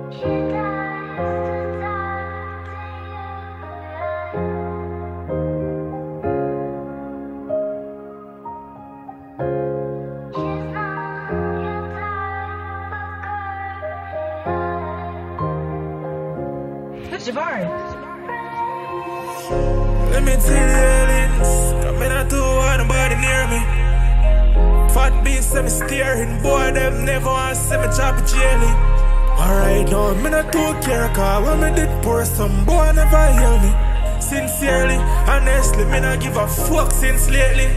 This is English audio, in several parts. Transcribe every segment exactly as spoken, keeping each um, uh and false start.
Jabari. Let me tell the aliens, coming out to want nobody near me. Fat beast, semi steering, boy, them never want to see me chop a jelly. Alright, now, me not too care, cause when me did pour some, boy, never hear me. Sincerely, honestly, me not give a fuck since lately.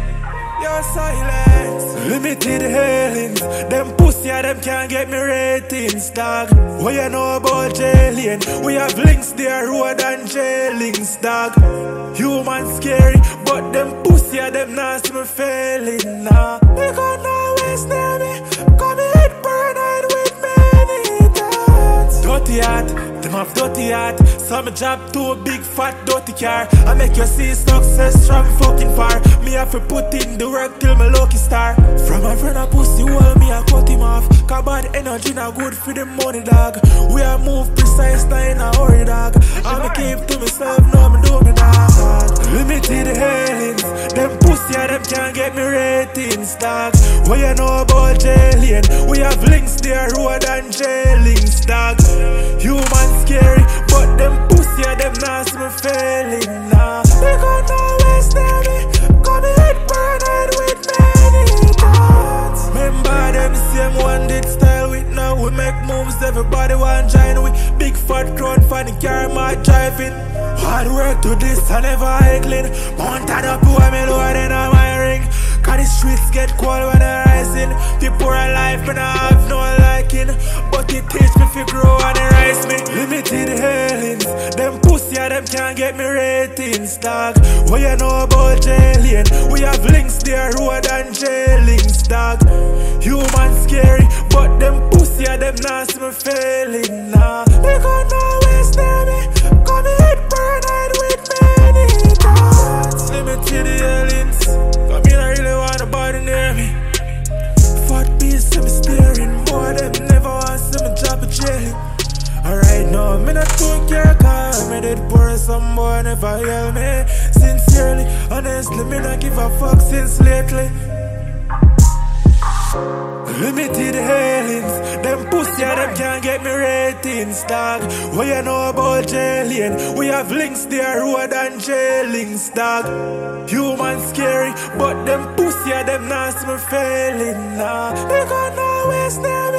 Your silence, limited aliens. Them pussy, them can't get me ratings, dog. What you know about jailing? We have links there, road and jailings, dog. Human scary, but them pussy, them nasty me failing, nah. They got no waste near me, come hit burn with many thoughts. Dirty heart, them have dirty heart. Some job to a big fat dirty car. I make you see success from fucking far. Me have to put in the work till my lucky star. From my friend a pussy wall, me I cut him off. Cause bad energy not good for the money, dog. We are move precise, not in a hurry, dog. I'ma keep to myself, no me do me, dog. Limited aliens, them pussy them can't get me ratings, dog. What you know about jailing? We have links there, road and jailings, dog. Human scary, but them pussy them nasty me failing, nah. They got no waste near me, come hit burn with many thoughts. Remember them same one did style with now. We make moves, everybody want join with. Big fat crowd for the car, my driving. Hard work to this, I never higgling. Mounted up who I'm lower than on my ring. Cause the streets get cold when I'm rising. The poor life and I have no liking, but it teach me to grow and it rise me. Limited aliens, them pussy them can't get me ratings, dog. What you know about jailing? We have links there, road and jailings, dog. Human scary, but them pussy them nasty me failing, nah. They got no waste near me, come hit burn with many thoughts. Limited aliens, come here, I really want nobody near me. Fat beast, I'm staring, boy, them never want to see me drop a jelly. Alright, no, me not too care, cause me did pour some boy, never hear me. Sincerely, honestly, me not give a fuck since lately. Limited aliens, them pussy them can't get me ratings, dog. What you know about jailing? We have links there, road and jailings, dog. Human scary, but them pussy them nasty me failing, nah. They got no waste near me.